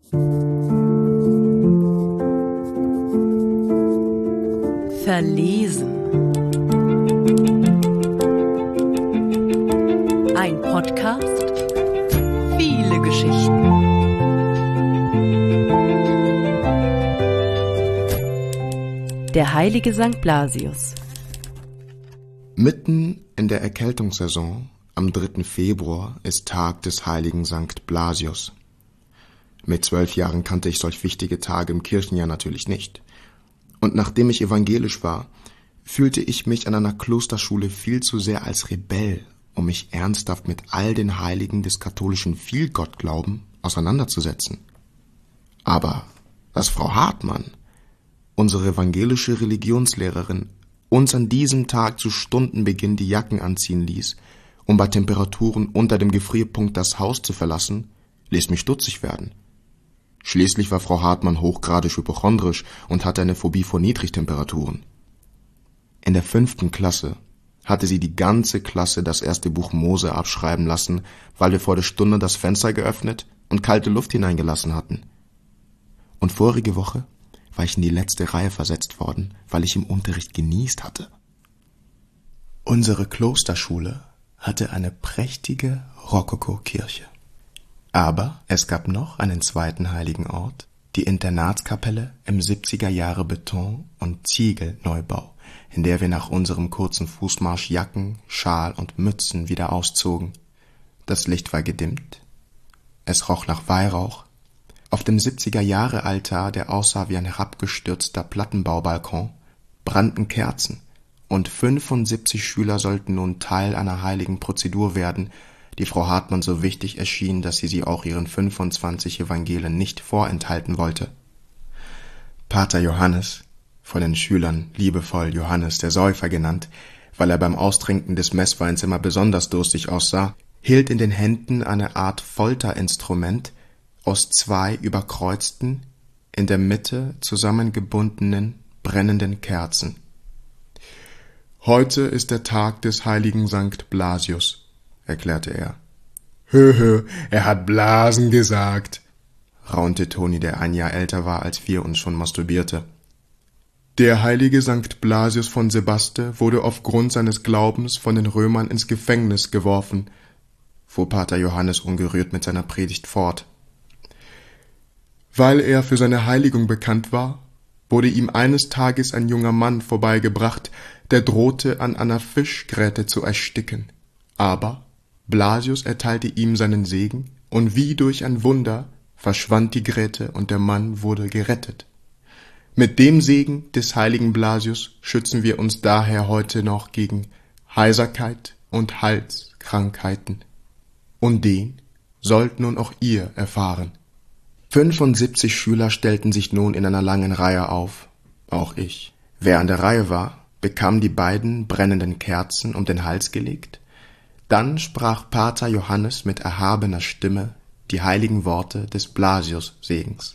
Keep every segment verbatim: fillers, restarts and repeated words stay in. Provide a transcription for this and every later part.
Verlesen. Ein Podcast, viele Geschichten. Der heilige Sankt Blasius. Mitten in der Erkältungssaison, am dritten Februar, ist Tag des heiligen Sankt Blasius. Mit zwölf Jahren kannte ich solch wichtige Tage im Kirchenjahr natürlich nicht. Und nachdem ich evangelisch war, fühlte ich mich an einer Klosterschule viel zu sehr als Rebell, um mich ernsthaft mit all den Heiligen des katholischen Vielgottglauben auseinanderzusetzen. Aber dass Frau Hartmann, unsere evangelische Religionslehrerin, uns an diesem Tag zu Stundenbeginn die Jacken anziehen ließ, um bei Temperaturen unter dem Gefrierpunkt das Haus zu verlassen, ließ mich stutzig werden. Schließlich war Frau Hartmann hochgradig hypochondrisch und hatte eine Phobie vor Niedrigtemperaturen. In der fünften Klasse hatte sie die ganze Klasse das erste Buch Mose abschreiben lassen, weil wir vor der Stunde das Fenster geöffnet und kalte Luft hineingelassen hatten. Und vorige Woche war ich in die letzte Reihe versetzt worden, weil ich im Unterricht genießt hatte. Unsere Klosterschule hatte eine prächtige Rokokokirche. Aber es gab noch einen zweiten heiligen Ort, die Internatskapelle im siebziger Jahre Beton- und Ziegelneubau, in der wir nach unserem kurzen Fußmarsch Jacken, Schal und Mützen wieder auszogen. Das Licht war gedimmt, es roch nach Weihrauch. Auf dem siebziger Jahre Altar, der aussah wie ein herabgestürzter Plattenbaubalkon, brannten Kerzen, und fünfundsiebzig Schüler sollten nun Teil einer heiligen Prozedur werden, die Frau Hartmann so wichtig erschien, dass sie sie auch ihren fünfundzwanzig Evangelien nicht vorenthalten wollte. Pater Johannes, von den Schülern liebevoll Johannes der Säufer genannt, weil er beim Austrinken des Messweins immer besonders durstig aussah, hielt in den Händen eine Art Folterinstrument aus zwei überkreuzten, in der Mitte zusammengebundenen, brennenden Kerzen. »Heute ist der Tag des heiligen Sankt Blasius«, erklärte er. »Hö, hö, er hat Blasen gesagt«, raunte Toni, der ein Jahr älter war als wir und schon masturbierte. »Der heilige Sankt Blasius von Sebaste wurde aufgrund seines Glaubens von den Römern ins Gefängnis geworfen«, fuhr Pater Johannes ungerührt mit seiner Predigt fort. »Weil er für seine Heiligung bekannt war, wurde ihm eines Tages ein junger Mann vorbeigebracht, der drohte, an einer Fischgräte zu ersticken. Aber Blasius erteilte ihm seinen Segen, und wie durch ein Wunder verschwand die Gräte und der Mann wurde gerettet. Mit dem Segen des heiligen Blasius schützen wir uns daher heute noch gegen Heiserkeit und Halskrankheiten. Und den sollt nun auch ihr erfahren.« fünfundsiebzig Schüler stellten sich nun in einer langen Reihe auf, auch ich. Wer an der Reihe war, bekam die beiden brennenden Kerzen um den Hals gelegt. Dann sprach Pater Johannes mit erhabener Stimme die heiligen Worte des Blasius-Segens.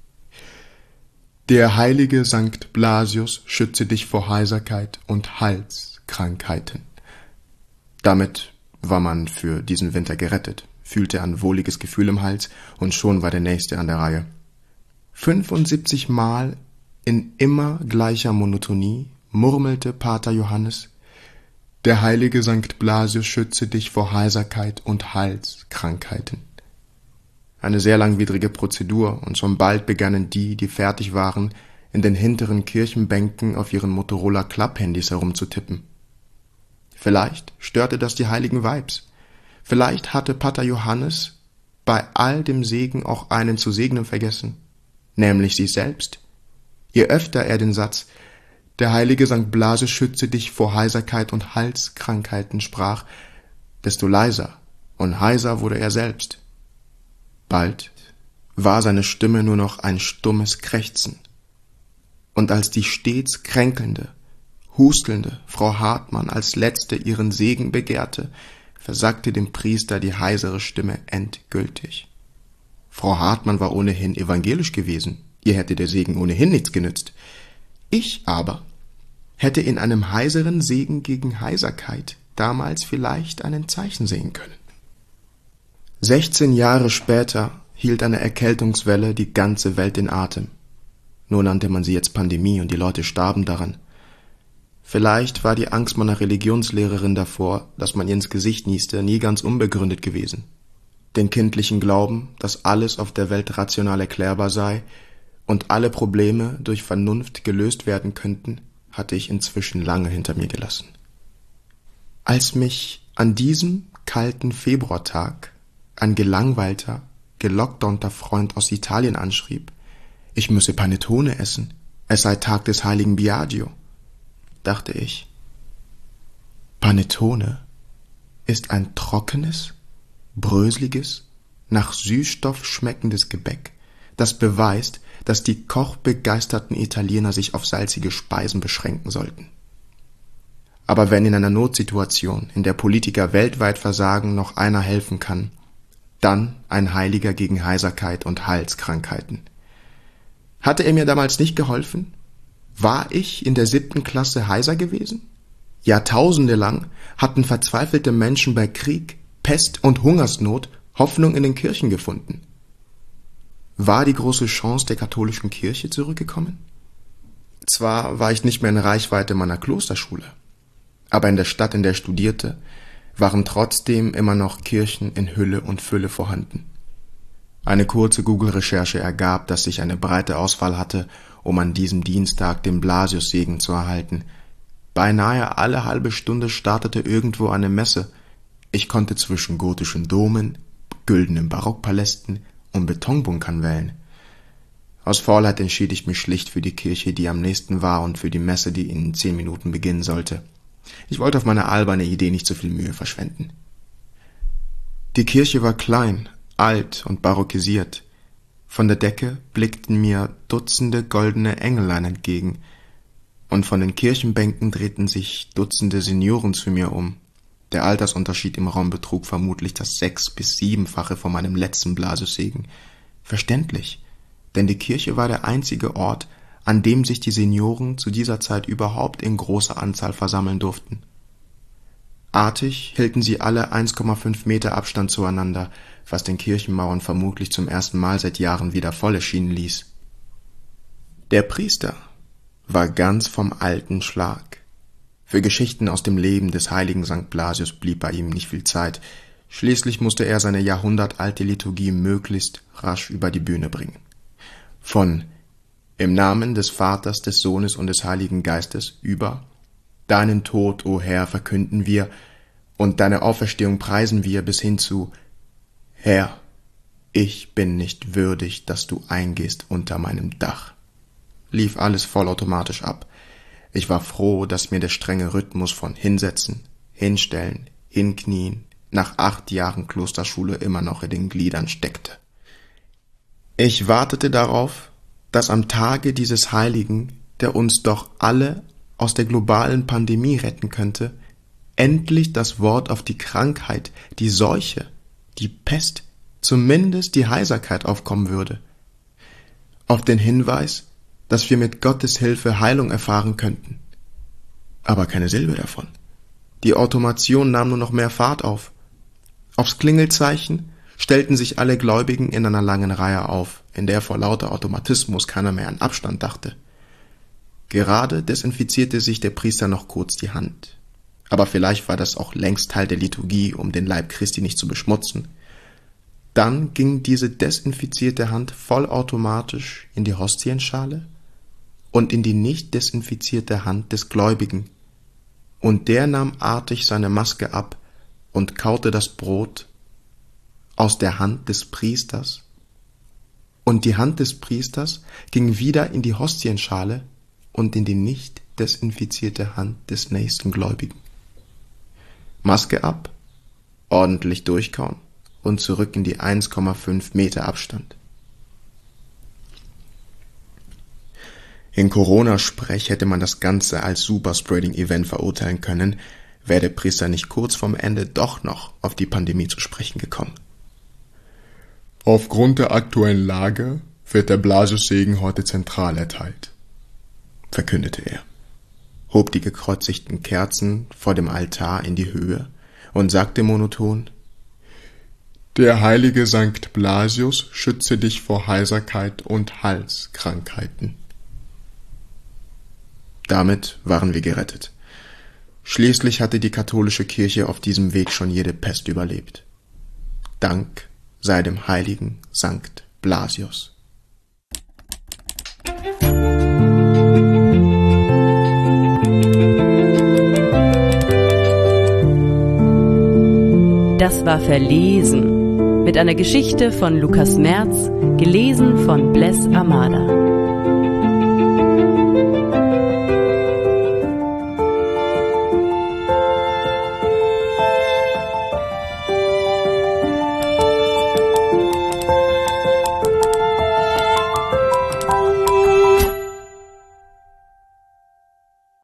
»Der heilige Sankt Blasius schütze dich vor Heiserkeit und Halskrankheiten.« Damit war man für diesen Winter gerettet, fühlte ein wohliges Gefühl im Hals und schon war der Nächste an der Reihe. fünfundsiebzig Mal in immer gleicher Monotonie murmelte Pater Johannes: »Der heilige Sankt Blasius schütze dich vor Heiserkeit und Halskrankheiten.« Eine sehr langwierige Prozedur, und schon bald begannen die, die fertig waren, in den hinteren Kirchenbänken auf ihren Motorola-Klapphandys herumzutippen. Vielleicht störte das die heiligen Vibes. Vielleicht hatte Pater Johannes bei all dem Segen auch einen zu segnen vergessen, nämlich sich selbst. Je öfter er den Satz »Der heilige Sankt Blasius schütze dich vor Heiserkeit und Halskrankheiten« sprach, desto leiser und heiser wurde er selbst. Bald war seine Stimme nur noch ein stummes Krächzen. Und als die stets kränkelnde, hustelnde Frau Hartmann als letzte ihren Segen begehrte, versagte dem Priester die heisere Stimme endgültig. Frau Hartmann war ohnehin evangelisch gewesen, ihr hätte der Segen ohnehin nichts genützt. Ich aber hätte in einem heiseren Segen gegen Heiserkeit damals vielleicht einen Zeichen sehen können. Sechzehn Jahre später hielt eine Erkältungswelle die ganze Welt in Atem. Nur nannte man sie jetzt Pandemie und die Leute starben daran. Vielleicht war die Angst meiner Religionslehrerin davor, dass man ihr ins Gesicht nieste, nie ganz unbegründet gewesen. Den kindlichen Glauben, dass alles auf der Welt rational erklärbar sei und alle Probleme durch Vernunft gelöst werden könnten, hatte ich inzwischen lange hinter mir gelassen. Als mich an diesem kalten Februartag ein gelangweilter, gelockdownter Freund aus Italien anschrieb, ich müsse Panettone essen, es sei Tag des heiligen Biagio, dachte ich. Panettone ist ein trockenes, bröseliges, nach Süßstoff schmeckendes Gebäck, das beweist, dass die kochbegeisterten Italiener sich auf salzige Speisen beschränken sollten. Aber wenn in einer Notsituation, in der Politiker weltweit versagen, noch einer helfen kann, dann ein Heiliger gegen Heiserkeit und Halskrankheiten. Hatte er mir damals nicht geholfen? War ich in der siebten Klasse heiser gewesen? Jahrtausende lang hatten verzweifelte Menschen bei Krieg, Pest und Hungersnot Hoffnung in den Kirchen gefunden. War die große Chance der katholischen Kirche zurückgekommen? Zwar war ich nicht mehr in Reichweite meiner Klosterschule, aber in der Stadt, in der ich studierte, waren trotzdem immer noch Kirchen in Hülle und Fülle vorhanden. Eine kurze Google-Recherche ergab, dass ich eine breite Auswahl hatte, um an diesem Dienstag den Blasiussegen zu erhalten. Beinahe alle halbe Stunde startete irgendwo eine Messe. Ich konnte zwischen gotischen Domen, güldenen Barockpalästen und Betonbunkern wählen. Aus Faulheit entschied ich mich schlicht für die Kirche, die am nächsten war, und für die Messe, die in zehn Minuten beginnen sollte. Ich wollte auf meine alberne Idee nicht so viel Mühe verschwenden. Die Kirche war klein, alt und barockisiert. Von der Decke blickten mir Dutzende goldene Engelein entgegen, und von den Kirchenbänken drehten sich Dutzende Senioren zu mir um. Der Altersunterschied im Raum betrug vermutlich das sechs- bis siebenfache von meinem letzten Blasiussegen. Verständlich, denn die Kirche war der einzige Ort, an dem sich die Senioren zu dieser Zeit überhaupt in großer Anzahl versammeln durften. Artig hielten sie alle eins Komma fünf Meter Abstand zueinander, was den Kirchenmauern vermutlich zum ersten Mal seit Jahren wieder voll erschienen ließ. Der Priester war ganz vom alten Schlag. Für Geschichten aus dem Leben des heiligen Sankt Blasius blieb bei ihm nicht viel Zeit. Schließlich musste er seine jahrhundertalte Liturgie möglichst rasch über die Bühne bringen. Von Im Namen des Vaters, des Sohnes und des Heiligen Geistes über Deinen Tod, o Herr, verkünden wir, und deine Auferstehung preisen wir, bis hin zu Herr, ich bin nicht würdig, dass du eingehst unter meinem Dach, lief alles vollautomatisch ab. Ich war froh, dass mir der strenge Rhythmus von Hinsetzen, Hinstellen, Hinknien nach acht Jahren Klosterschule immer noch in den Gliedern steckte. Ich wartete darauf, dass am Tage dieses Heiligen, der uns doch alle aus der globalen Pandemie retten könnte, endlich das Wort auf die Krankheit, die Seuche, die Pest, zumindest die Heiserkeit aufkommen würde. Auf den Hinweis, dass wir mit Gottes Hilfe Heilung erfahren könnten. Aber keine Silbe davon. Die Automation nahm nur noch mehr Fahrt auf. Aufs Klingelzeichen stellten sich alle Gläubigen in einer langen Reihe auf, in der vor lauter Automatismus keiner mehr an Abstand dachte. Gerade desinfizierte sich der Priester noch kurz die Hand. Aber vielleicht war das auch längst Teil der Liturgie, um den Leib Christi nicht zu beschmutzen. Dann ging diese desinfizierte Hand vollautomatisch in die Hostienschale und in die nicht desinfizierte Hand des Gläubigen. Und der nahm artig seine Maske ab und kaute das Brot aus der Hand des Priesters. Und die Hand des Priesters ging wieder in die Hostienschale und in die nicht desinfizierte Hand des nächsten Gläubigen. Maske ab, ordentlich durchkauen und zurück in die eins Komma fünf Meter Abstand. In Corona-Sprech hätte man das Ganze als Superspreading-Event verurteilen können, wäre der Priester nicht kurz vorm Ende doch noch auf die Pandemie zu sprechen gekommen. Aufgrund der aktuellen Lage wird der Blasiussegen heute zentral erteilt, verkündete er, hob die gekreuzigten Kerzen vor dem Altar in die Höhe und sagte monoton: Der heilige Sankt Blasius schütze dich vor Heiserkeit und Halskrankheiten. Damit waren wir gerettet. Schließlich hatte die katholische Kirche auf diesem Weg schon jede Pest überlebt. Dank sei dem heiligen Sankt Blasius. Das war Verlesen mit einer Geschichte von Lukas Merz, gelesen von Bless Amada.